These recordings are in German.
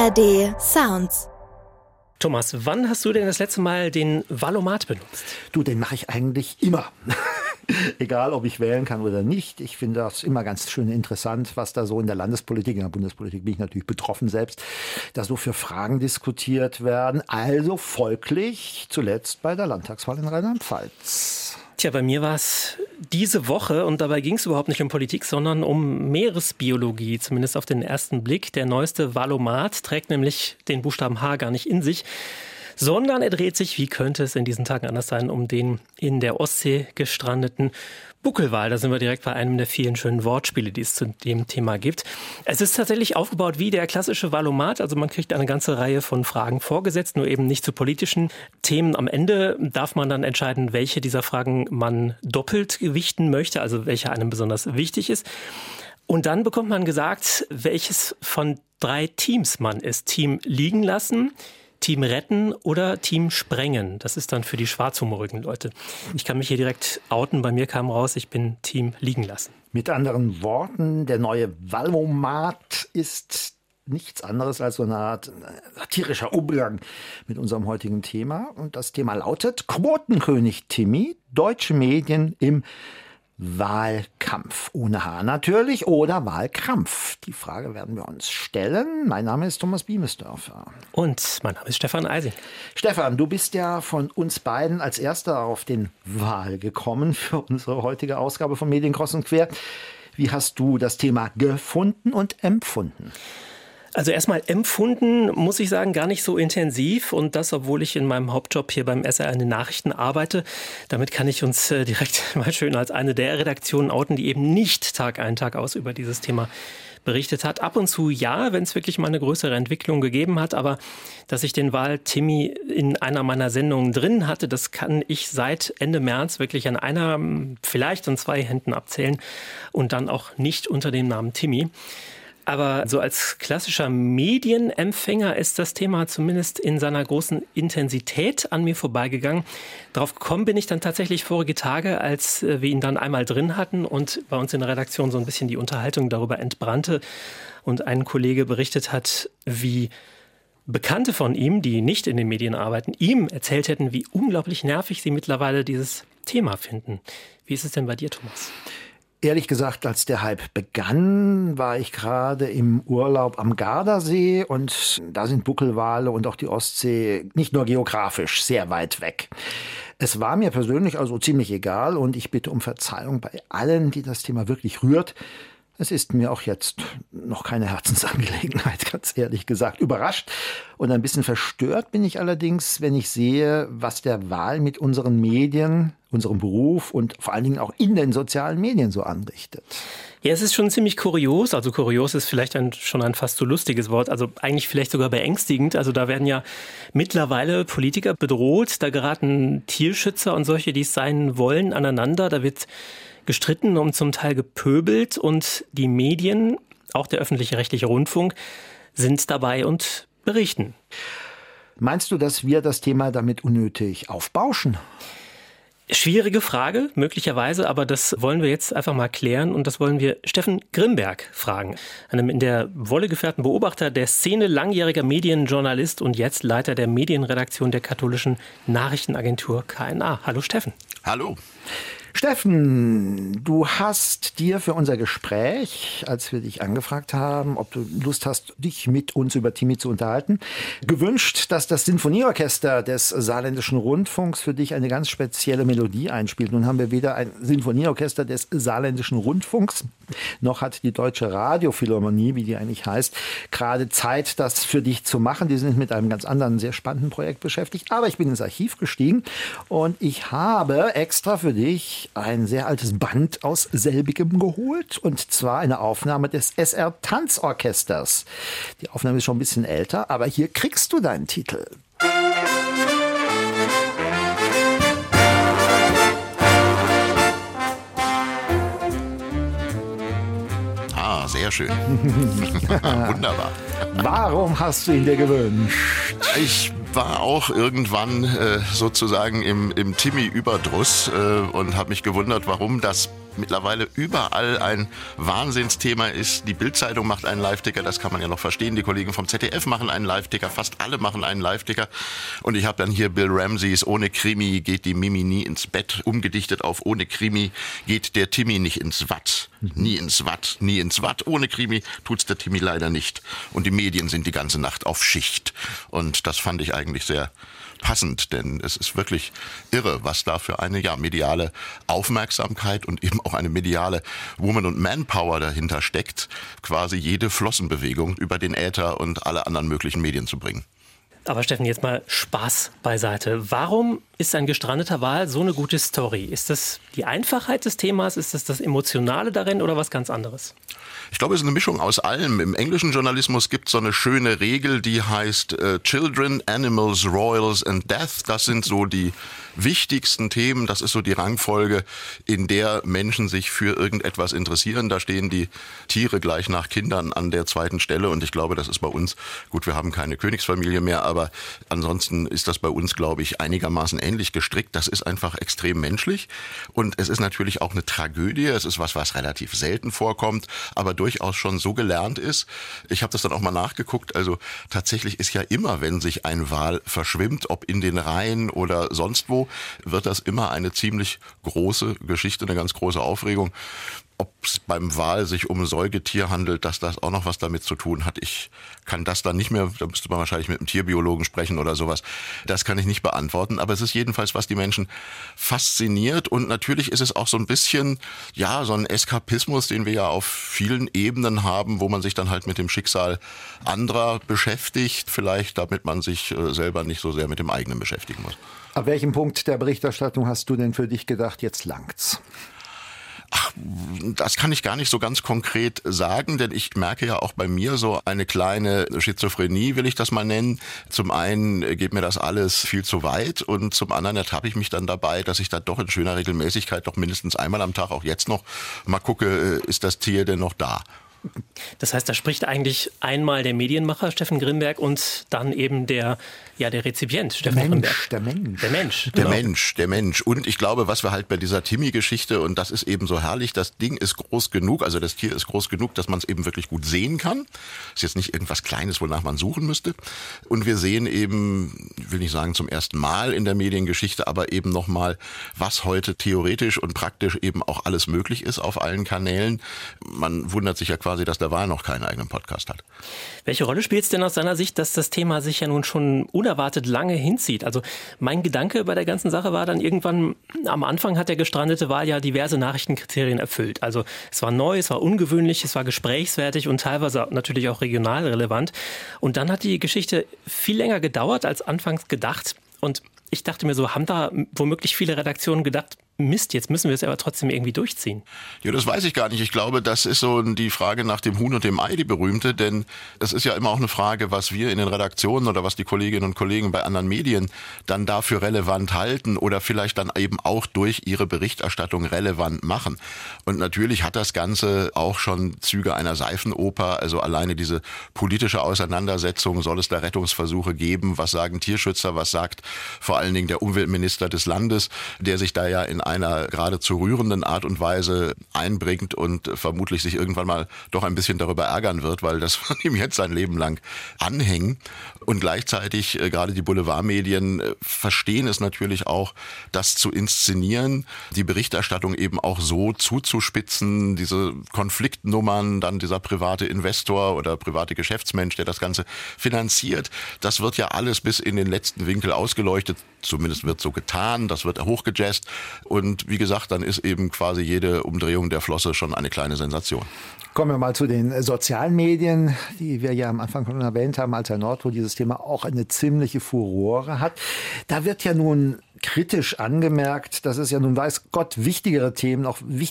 ARD Sounds. Thomas, wann hast du denn das letzte Mal den Valomat benutzt? Du, den mache ich eigentlich immer. Egal, ob ich wählen kann oder nicht. Ich finde das immer ganz schön interessant, was da so in der Landespolitik, in der Bundespolitik bin ich natürlich betroffen selbst, da so für Fragen diskutiert werden. Also folglich zuletzt bei der Landtagswahl in Rheinland-Pfalz. Tja, bei mir war es diese Woche und dabei ging es überhaupt nicht um Politik, sondern um Meeresbiologie, zumindest auf den ersten Blick. Der neueste Valomat trägt nämlich den Buchstaben H gar nicht in sich, sondern er dreht sich, wie könnte es in diesen Tagen anders sein, um den in der Ostsee gestrandeten Buckelwal. Da sind wir direkt bei einem der vielen schönen Wortspiele, die es zu dem Thema gibt. Es ist tatsächlich aufgebaut wie der klassische Valomat. Also man kriegt eine ganze Reihe von Fragen vorgesetzt, nur eben nicht zu politischen Themen. Am Ende darf man dann entscheiden, welche dieser Fragen man doppelt gewichten möchte, also welche einem besonders wichtig ist. Und dann bekommt man gesagt, welches von 3 Teams man ist. Team liegen lassen, Team retten oder Team sprengen. Das ist dann für die schwarzhumorigen Leute. Ich kann mich hier direkt outen. Bei mir kam raus, ich bin Team liegen lassen. Mit anderen Worten, der neue Valomat ist nichts anderes als so eine Art satirischer Umgang mit unserem heutigen Thema. Und das Thema lautet Quotenkönig Timmy, deutsche Medien im Wahlkampf. Ohne H natürlich oder Wahlkrampf. Die Frage werden wir uns stellen. Mein Name ist Thomas Biemesdörfer. Und mein Name ist Stefan Eising. Stefan, du bist ja von uns beiden als Erster auf den Wahl gekommen für unsere heutige Ausgabe von Medien kreuz und quer. Wie hast du das Thema gefunden und empfunden? Also erstmal empfunden, muss ich sagen, gar nicht so intensiv und das, obwohl ich in meinem Hauptjob hier beim SR in den Nachrichten arbeite. Damit kann ich uns direkt mal schön als eine der Redaktionen outen, die eben nicht Tag ein, Tag aus über dieses Thema berichtet hat. Ab und zu ja, wenn es wirklich mal eine größere Entwicklung gegeben hat, aber dass ich den Wahl-Timmy in einer meiner Sendungen drin hatte, das kann ich seit Ende März wirklich an einer, vielleicht an 2 Händen abzählen und dann auch nicht unter dem Namen Timmy. Aber so als klassischer Medienempfänger ist das Thema zumindest in seiner großen Intensität an mir vorbeigegangen. Darauf gekommen bin ich dann tatsächlich vorige Tage, als wir ihn dann einmal drin hatten und bei uns in der Redaktion so ein bisschen die Unterhaltung darüber entbrannte und ein Kollege berichtet hat, wie Bekannte von ihm, die nicht in den Medien arbeiten, ihm erzählt hätten, wie unglaublich nervig sie mittlerweile dieses Thema finden. Wie ist es denn bei dir, Thomas? Ehrlich gesagt, als der Hype begann, war ich gerade im Urlaub am Gardasee und da sind Buckelwale und auch die Ostsee nicht nur geografisch sehr weit weg. Es war mir persönlich also ziemlich egal und ich bitte um Verzeihung bei allen, die das Thema wirklich rührt. Es ist mir auch jetzt noch keine Herzensangelegenheit, ganz ehrlich gesagt. Überrascht und ein bisschen verstört bin ich allerdings, wenn ich sehe, was der Wahl mit unseren Medien, unserem Beruf und vor allen Dingen auch in den sozialen Medien so anrichtet. Ja, es ist schon ziemlich kurios. Also kurios ist vielleicht schon ein fast so lustiges Wort. Also eigentlich vielleicht sogar beängstigend. Also da werden ja mittlerweile Politiker bedroht. Da geraten Tierschützer und solche, die es sein wollen, aneinander. Da wird gestritten und zum Teil gepöbelt und die Medien, auch der öffentlich-rechtliche Rundfunk, sind dabei und berichten. Meinst du, dass wir das Thema damit unnötig aufbauschen? Schwierige Frage, möglicherweise, aber das wollen wir jetzt einfach mal klären und das wollen wir Steffen Grimberg fragen. Einem in der Wolle gefährten Beobachter der Szene, langjähriger Medienjournalist und jetzt Leiter der Medienredaktion der katholischen Nachrichtenagentur KNA. Hallo Steffen. Hallo. Steffen, du hast dir für unser Gespräch, als wir dich angefragt haben, ob du Lust hast, dich mit uns über Timmy zu unterhalten, gewünscht, dass das Sinfonieorchester des Saarländischen Rundfunks für dich eine ganz spezielle Melodie einspielt. Nun haben wir weder ein Sinfonieorchester des Saarländischen Rundfunks, noch hat die Deutsche Radiophilharmonie, wie die eigentlich heißt, gerade Zeit, das für dich zu machen. Die sind mit einem ganz anderen, sehr spannenden Projekt beschäftigt. Aber ich bin ins Archiv gestiegen und ich habe extra für dich ein sehr altes Band aus selbigem geholt, und zwar eine Aufnahme des SR Tanzorchesters. Die Aufnahme ist schon ein bisschen älter, aber hier kriegst du deinen Titel. Sehr schön. Wunderbar. Warum hast du ihn dir gewünscht? Ich war auch irgendwann sozusagen im Timmy-Überdruss und habe mich gewundert, warum das mittlerweile überall ein Wahnsinnsthema ist. Die Bild-Zeitung macht einen Live-Ticker, das kann man ja noch verstehen. Die Kollegen vom ZDF machen einen Live-Ticker, fast alle machen einen Live-Ticker. Und ich habe dann hier Bill Ramseys "Ohne Krimi geht die Mimi nie ins Bett" umgedichtet auf "Ohne Krimi geht der Timmy nicht ins Watt". Nie ins Watt, nie ins Watt. Ohne Krimi tut's der Timmy leider nicht. Und die Medien sind die ganze Nacht auf Schicht. Und das fand ich eigentlich sehr passend, denn es ist wirklich irre, was da für eine mediale Aufmerksamkeit und eben auch eine mediale Woman- und Manpower dahinter steckt, quasi jede Flossenbewegung über den Äther und alle anderen möglichen Medien zu bringen. Aber Steffen, jetzt mal Spaß beiseite. Warum ist ein gestrandeter Wal so eine gute Story? Ist das die Einfachheit des Themas? Ist das Emotionale darin oder was ganz anderes? Ich glaube, es ist eine Mischung aus allem. Im englischen Journalismus gibt es so eine schöne Regel, die heißt Children, Animals, Royals and Death. Das sind so die wichtigsten Themen. Das ist so die Rangfolge, in der Menschen sich für irgendetwas interessieren. Da stehen die Tiere gleich nach Kindern an der zweiten Stelle. Und ich glaube, das ist bei uns, gut, wir haben keine Königsfamilie mehr, aber ansonsten ist das bei uns, glaube ich, einigermaßen ähnlich gestrickt. Das ist einfach extrem menschlich. Und es ist natürlich auch eine Tragödie. Es ist was relativ selten vorkommt, aber durchaus schon so gelernt ist. Ich habe das dann auch mal nachgeguckt. Also tatsächlich ist ja immer, wenn sich ein Wal verschwimmt, ob in den Rhein oder sonst wo, wird das immer eine ziemlich große Geschichte, eine ganz große Aufregung. Ob es beim Wal sich um Säugetier handelt, dass das auch noch was damit zu tun hat. Ich kann das dann nicht mehr, da müsste man wahrscheinlich mit einem Tierbiologen sprechen oder sowas. Das kann ich nicht beantworten, aber es ist jedenfalls, was die Menschen fasziniert. Und natürlich ist es auch so ein bisschen, ja, so ein Eskapismus, den wir ja auf vielen Ebenen haben, wo man sich dann halt mit dem Schicksal anderer beschäftigt, vielleicht damit man sich selber nicht so sehr mit dem eigenen beschäftigen muss. Ab welchem Punkt der Berichterstattung hast du denn für dich gedacht, jetzt langt's? Ach, das kann ich gar nicht so ganz konkret sagen, denn ich merke ja auch bei mir so eine kleine Schizophrenie, will ich das mal nennen. Zum einen geht mir das alles viel zu weit und zum anderen ertappe ich mich dann dabei, dass ich da doch in schöner Regelmäßigkeit doch mindestens einmal am Tag, auch jetzt noch, mal gucke, ist das Tier denn noch da? Das heißt, da spricht eigentlich einmal der Medienmacher Steffen Grimberg und dann eben der Rezipient Steffen Grimberg. Der Mensch. Der Mensch. Und ich glaube, was wir halt bei dieser Timmy-Geschichte, und das ist eben so herrlich, das Ding ist groß genug, also das Tier ist groß genug, dass man es eben wirklich gut sehen kann. Ist jetzt nicht irgendwas Kleines, wonach man suchen müsste. Und wir sehen eben, will nicht sagen zum ersten Mal in der Mediengeschichte, aber eben nochmal, was heute theoretisch und praktisch eben auch alles möglich ist auf allen Kanälen. Man wundert sich ja quasi, dass der Wal noch keinen eigenen Podcast hat. Welche Rolle spielt es denn aus seiner Sicht, dass das Thema sich ja nun schon unerwartet lange hinzieht? Also mein Gedanke bei der ganzen Sache war dann irgendwann, am Anfang hat der gestrandete Wal ja diverse Nachrichtenkriterien erfüllt. Also es war neu, es war ungewöhnlich, es war gesprächswertig und teilweise natürlich auch regional relevant. Und dann hat die Geschichte viel länger gedauert als anfangs gedacht. Und ich dachte mir so, haben da womöglich viele Redaktionen gedacht, Mist, jetzt müssen wir es aber trotzdem irgendwie durchziehen. Ja, das weiß ich gar nicht. Ich glaube, das ist so die Frage nach dem Huhn und dem Ei, die berühmte. Denn es ist ja immer auch eine Frage, was wir in den Redaktionen oder was die Kolleginnen und Kollegen bei anderen Medien dann dafür relevant halten oder vielleicht dann eben auch durch ihre Berichterstattung relevant machen. Und natürlich hat das Ganze auch schon Züge einer Seifenoper. Also alleine diese politische Auseinandersetzung, soll es da Rettungsversuche geben? Was sagen Tierschützer? Was sagt vor allen Dingen der Umweltminister des Landes, der sich da ja in einer geradezu rührenden Art und Weise einbringt und vermutlich sich irgendwann mal doch ein bisschen darüber ärgern wird, weil das von ihm jetzt sein Leben lang anhängen. Und gleichzeitig gerade die Boulevardmedien verstehen es natürlich auch, das zu inszenieren, die Berichterstattung eben auch so zuzuspitzen, diese Konfliktnummern, dann dieser private Investor oder private Geschäftsmensch, der das Ganze finanziert. Das wird ja alles bis in den letzten Winkel ausgeleuchtet. Zumindest wird so getan, das wird hochgejazzt. Und wie gesagt, dann ist eben quasi jede Umdrehung der Flosse schon eine kleine Sensation. Kommen wir mal zu den sozialen Medien, die wir ja am Anfang schon erwähnt haben, als Herr Nord, wo dieses Thema auch eine ziemliche Furore hat. Da wird ja nun kritisch angemerkt, dass es ja nun weiß Gott wichtigere Themen,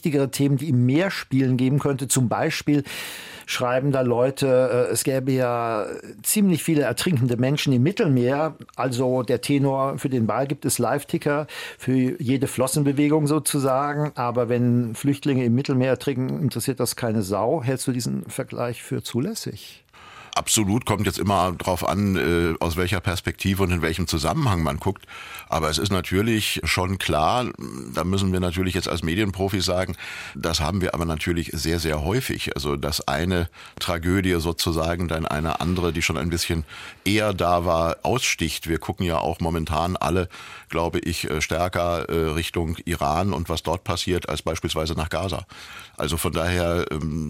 die ihm mehr Spielen geben könnte. Zum Beispiel schreiben da Leute, es gäbe ja ziemlich viele ertrinkende Menschen im Mittelmeer. Also der Tenor, für den Wal gibt es Live-Ticker für jede Flossenbewegung sozusagen. Aber wenn Flüchtlinge im Mittelmeer ertrinken, interessiert das keine Sau. Hältst du diesen Vergleich für zulässig? absolut, kommt jetzt immer drauf an, aus welcher Perspektive und in welchem Zusammenhang man guckt. Aber es ist natürlich schon klar, da müssen wir natürlich jetzt als Medienprofis sagen, das haben wir aber natürlich sehr, sehr häufig. Also, dass eine Tragödie sozusagen dann eine andere, die schon ein bisschen eher da war, aussticht. Wir gucken ja auch momentan alle, glaube ich, stärker Richtung Iran und was dort passiert, als beispielsweise nach Gaza. Also von daher,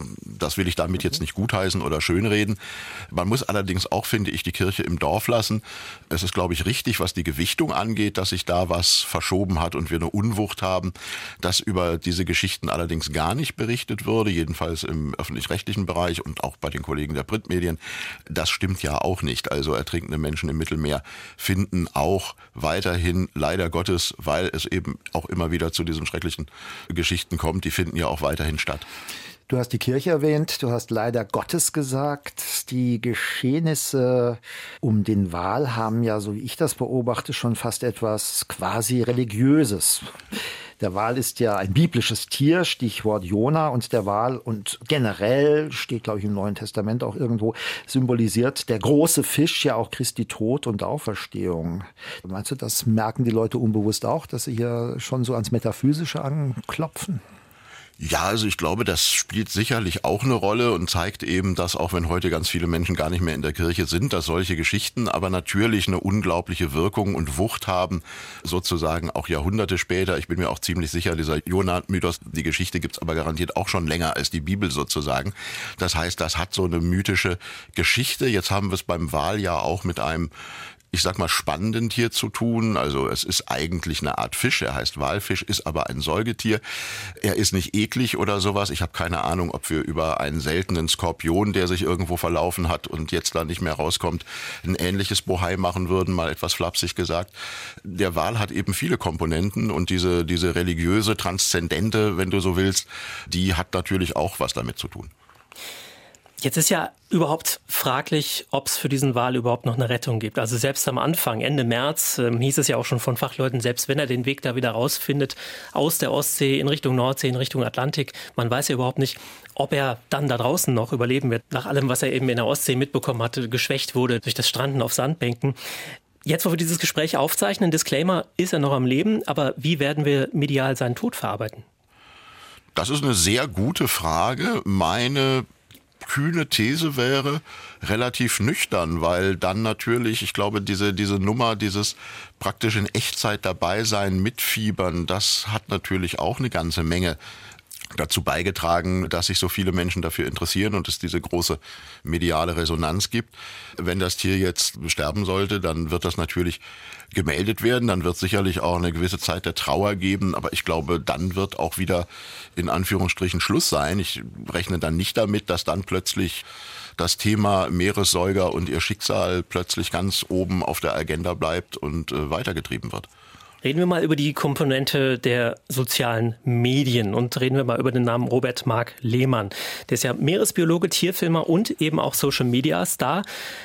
das will ich damit jetzt nicht gutheißen oder schönreden. Man muss allerdings auch, finde ich, die Kirche im Dorf lassen. Es ist, glaube ich, richtig, was die Gewichtung angeht, dass sich da was verschoben hat und wir eine Unwucht haben, dass über diese Geschichten allerdings gar nicht berichtet würde, jedenfalls im öffentlich-rechtlichen Bereich und auch bei den Kollegen der Printmedien. Das stimmt ja auch nicht. Also ertrinkende Menschen im Mittelmeer finden auch weiterhin, leider Gottes, weil es eben auch immer wieder zu diesen schrecklichen Geschichten kommt, die finden ja auch weiterhin statt. Du hast die Kirche erwähnt, du hast leider Gottes gesagt. Die Geschehnisse um den Wal haben ja, so wie ich das beobachte, schon fast etwas quasi Religiöses. Der Wal ist ja ein biblisches Tier, Stichwort Jona, und der Wal und generell, steht glaube ich im Neuen Testament auch irgendwo, symbolisiert der große Fisch ja auch Christi Tod und Auferstehung. Meinst du, das merken die Leute unbewusst auch, dass sie hier schon so ans Metaphysische anklopfen? Ja, also ich glaube, das spielt sicherlich auch eine Rolle und zeigt eben, dass auch wenn heute ganz viele Menschen gar nicht mehr in der Kirche sind, dass solche Geschichten aber natürlich eine unglaubliche Wirkung und Wucht haben, sozusagen auch Jahrhunderte später. Ich bin mir auch ziemlich sicher, dieser Jona-Mythos, die Geschichte gibt's aber garantiert auch schon länger als die Bibel sozusagen. Das heißt, das hat so eine mythische Geschichte. Jetzt haben wir es beim Wal ja auch mit einem, ich sag mal, spannenden Tier zu tun. Also es ist eigentlich eine Art Fisch, er heißt Walfisch, ist aber ein Säugetier. Er ist nicht eklig oder sowas. Ich habe keine Ahnung, ob wir über einen seltenen Skorpion, der sich irgendwo verlaufen hat und jetzt da nicht mehr rauskommt, ein ähnliches Bohai machen würden, mal etwas flapsig gesagt. Der Wal hat eben viele Komponenten und diese religiöse, transzendente, wenn du so willst, die hat natürlich auch was damit zu tun. Jetzt ist ja überhaupt fraglich, ob es für diesen Wal überhaupt noch eine Rettung gibt. Also selbst am Anfang, Ende März, hieß es ja auch schon von Fachleuten, selbst wenn er den Weg da wieder rausfindet, aus der Ostsee in Richtung Nordsee, in Richtung Atlantik, man weiß ja überhaupt nicht, ob er dann da draußen noch überleben wird. Nach allem, was er eben in der Ostsee mitbekommen hatte, geschwächt wurde durch das Stranden auf Sandbänken. Jetzt, wo wir dieses Gespräch aufzeichnen, Disclaimer, ist er noch am Leben, aber wie werden wir medial seinen Tod verarbeiten? Das ist eine sehr gute Frage. Meine kühne These wäre relativ nüchtern, weil dann natürlich, ich glaube, diese Nummer, dieses praktisch in Echtzeit dabei sein, mitfiebern, das hat natürlich auch eine ganze Menge dazu beigetragen, dass sich so viele Menschen dafür interessieren und es diese große mediale Resonanz gibt. Wenn das Tier jetzt sterben sollte, dann wird das natürlich gemeldet werden, dann wird sicherlich auch eine gewisse Zeit der Trauer geben, aber ich glaube, dann wird auch wieder in Anführungsstrichen Schluss sein. Ich rechne dann nicht damit, dass dann plötzlich das Thema Meeressäuger und ihr Schicksal plötzlich ganz oben auf der Agenda bleibt und weitergetrieben wird. Reden wir mal über die Komponente der sozialen Medien und reden wir mal über den Namen Robert Mark Lehmann. Der ist ja Meeresbiologe, Tierfilmer und eben auch Social-Media-Star.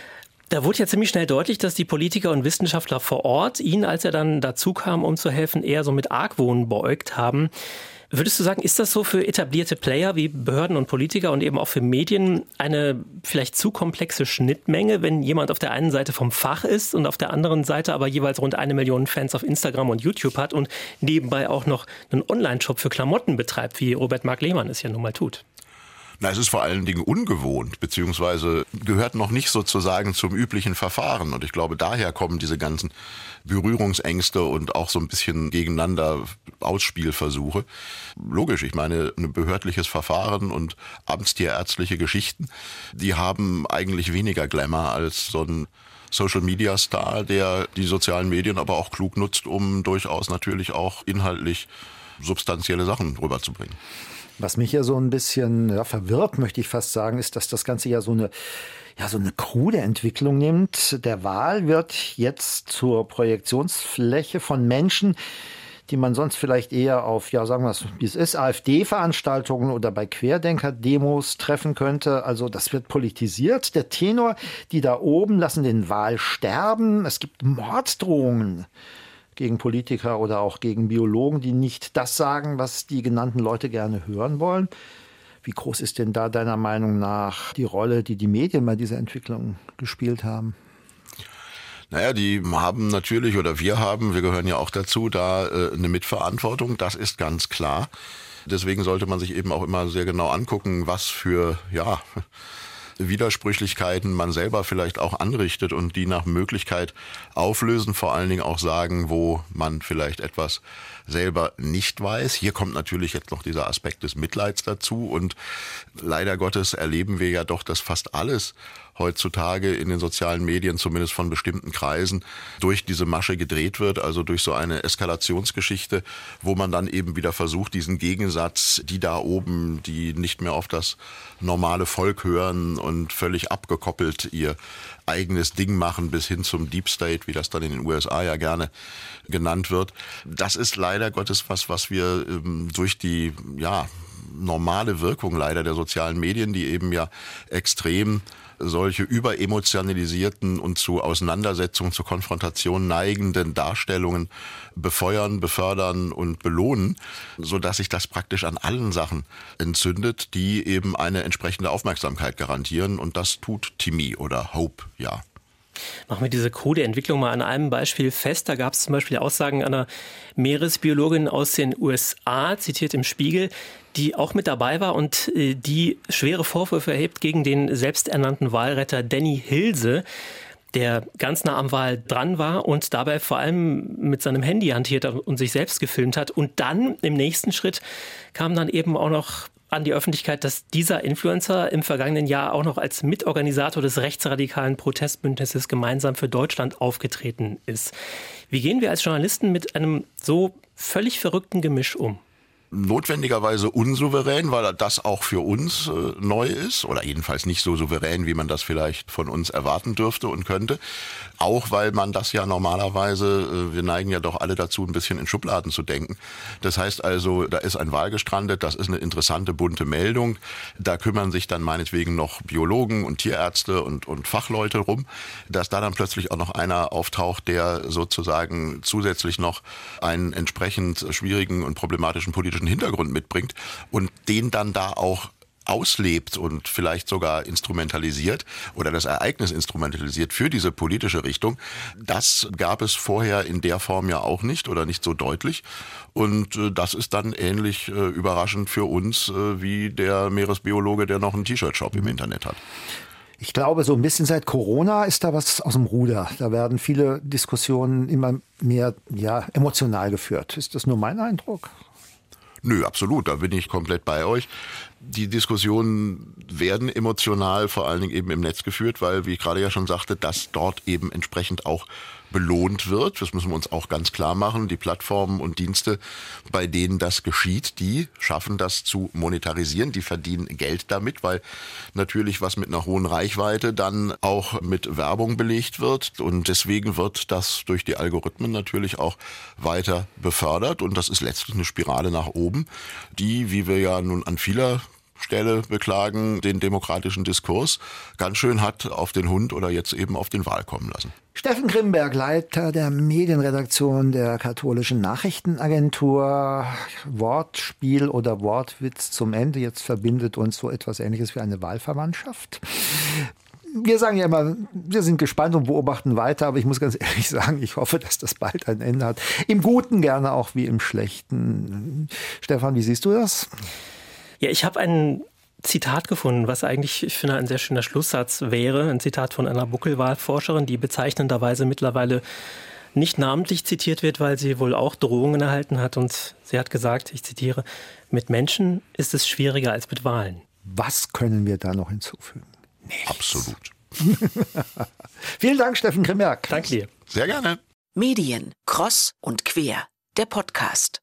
Da wurde ja ziemlich schnell deutlich, dass die Politiker und Wissenschaftler vor Ort ihn, als er dann dazu kam, um zu helfen, eher so mit Argwohn beäugt haben. Würdest du sagen, ist das so für etablierte Player wie Behörden und Politiker und eben auch für Medien eine vielleicht zu komplexe Schnittmenge, wenn jemand auf der einen Seite vom Fach ist und auf der anderen Seite aber jeweils rund 1 Million Fans auf Instagram und YouTube hat und nebenbei auch noch einen Online-Shop für Klamotten betreibt, wie Robert Mark Lehmann es ja nun mal tut? Na, es ist vor allen Dingen ungewohnt, beziehungsweise gehört noch nicht sozusagen zum üblichen Verfahren. Und ich glaube, daher kommen diese ganzen Berührungsängste und auch so ein bisschen gegeneinander Ausspielversuche. Logisch, ich meine, ein behördliches Verfahren und amtstierärztliche Geschichten, die haben eigentlich weniger Glamour als so ein Social-Media-Star, der die sozialen Medien aber auch klug nutzt, um durchaus natürlich auch inhaltlich substanzielle Sachen rüberzubringen. Was mich ja so ein bisschen verwirrt, möchte ich fast sagen, ist, dass das Ganze ja so eine krude Entwicklung nimmt. Der Wal wird jetzt zur Projektionsfläche von Menschen, die man sonst vielleicht eher auf, sagen wir es, wie es ist, AfD-Veranstaltungen oder bei Querdenker-Demos treffen könnte. Also das wird politisiert. Der Tenor, die da oben lassen den Wal sterben. Es gibt Morddrohungen gegen Politiker oder auch gegen Biologen, die nicht das sagen, was die genannten Leute gerne hören wollen. Wie groß ist denn da deiner Meinung nach die Rolle, die die Medien bei dieser Entwicklung gespielt haben? Naja, die haben natürlich, oder wir gehören ja auch dazu, da eine Mitverantwortung, das ist ganz klar. Deswegen sollte man sich eben auch immer sehr genau angucken, was für, Widersprüchlichkeiten man selber vielleicht auch anrichtet und die nach Möglichkeit auflösen, vor allen Dingen auch sagen, wo man vielleicht etwas selber nicht weiß. Hier kommt natürlich jetzt noch dieser Aspekt des Mitleids dazu und leider Gottes erleben wir ja doch, dass fast alles heutzutage in den sozialen Medien, zumindest von bestimmten Kreisen, durch diese Masche gedreht wird, also durch so eine Eskalationsgeschichte, wo man dann eben wieder versucht, diesen Gegensatz, die da oben, die nicht mehr auf das normale Volk hören und völlig abgekoppelt ihr eigenes Ding machen, bis hin zum Deep State, wie das dann in den USA ja gerne genannt wird. Das ist leider Gottes was wir durch die, normale Wirkung leider der sozialen Medien, die eben ja extrem solche überemotionalisierten und zu Auseinandersetzungen, zu Konfrontation neigenden Darstellungen befeuern, befördern und belohnen, sodass sich das praktisch an allen Sachen entzündet, die eben eine entsprechende Aufmerksamkeit garantieren. Und das tut Timmy oder Hope, ja. Machen wir diese krude Entwicklung mal an einem Beispiel fest. Da gab es zum Beispiel Aussagen einer Meeresbiologin aus den USA, zitiert im Spiegel, die auch mit dabei war und die schwere Vorwürfe erhebt gegen den selbsternannten Walretter Danny Hilse, der ganz nah am Wal dran war und dabei vor allem mit seinem Handy hantiert und sich selbst gefilmt hat. Und dann im nächsten Schritt kam dann eben auch noch an die Öffentlichkeit, dass dieser Influencer im vergangenen Jahr auch noch als Mitorganisator des rechtsradikalen Protestbündnisses Gemeinsam für Deutschland aufgetreten ist. Wie gehen wir als Journalisten mit einem so völlig verrückten Gemisch um? Notwendigerweise unsouverän, weil das auch für uns neu ist oder jedenfalls nicht so souverän, wie man das vielleicht von uns erwarten dürfte und könnte. Auch weil man das ja normalerweise, wir neigen ja doch alle dazu, ein bisschen in Schubladen zu denken. Das heißt also, da ist ein Wal gestrandet, das ist eine interessante, bunte Meldung. Da kümmern sich dann meinetwegen noch Biologen und Tierärzte und Fachleute rum. Dass da dann plötzlich auch noch einer auftaucht, der sozusagen zusätzlich noch einen entsprechend schwierigen und problematischen politischen Hintergrund mitbringt und den dann da auch auslebt und vielleicht sogar instrumentalisiert oder das Ereignis instrumentalisiert für diese politische Richtung. Das gab es vorher in der Form ja auch nicht oder nicht so deutlich. Und das ist dann ähnlich überraschend für uns wie der Meeresbiologe, der noch einen T-Shirt-Shop im Internet hat. Ich glaube, so ein bisschen seit Corona ist da was aus dem Ruder. Da werden viele Diskussionen immer mehr emotional geführt. Ist das nur mein Eindruck? Nö, absolut, da bin ich komplett bei euch. Die Diskussionen werden emotional vor allen Dingen eben im Netz geführt, weil, wie ich gerade ja schon sagte, das dort eben entsprechend auch belohnt wird. Das müssen wir uns auch ganz klar machen. Die Plattformen und Dienste, bei denen das geschieht, die schaffen das zu monetarisieren. Die verdienen Geld damit, weil natürlich was mit einer hohen Reichweite dann auch mit Werbung belegt wird. Und deswegen wird das durch die Algorithmen natürlich auch weiter befördert. Und das ist letztlich eine Spirale nach oben, die, wie wir ja nun an vieler Stelle beklagen, den demokratischen Diskurs ganz schön hat auf den Hund oder jetzt eben auf den Wal kommen lassen. Steffen Grimberg, Leiter der Medienredaktion der Katholischen Nachrichtenagentur. Wortspiel oder Wortwitz zum Ende. Jetzt verbindet uns so etwas Ähnliches wie eine Wahlverwandtschaft. Wir sagen ja immer, wir sind gespannt und beobachten weiter, aber ich muss ganz ehrlich sagen, ich hoffe, dass das bald ein Ende hat. Im Guten gerne auch wie im Schlechten. Stefan, wie siehst du das? Ja, ich habe ein Zitat gefunden, was eigentlich, ich finde, ein sehr schöner Schlusssatz wäre. Ein Zitat von einer Buckelwalforscherin, die bezeichnenderweise mittlerweile nicht namentlich zitiert wird, weil sie wohl auch Drohungen erhalten hat. Und sie hat gesagt, ich zitiere, mit Menschen ist es schwieriger als mit Walen. Was können wir da noch hinzufügen? Nichts. Absolut. Vielen Dank, Steffen Grimberg. Danke dir. Sehr gerne. Medien, Cross und Quer, der Podcast.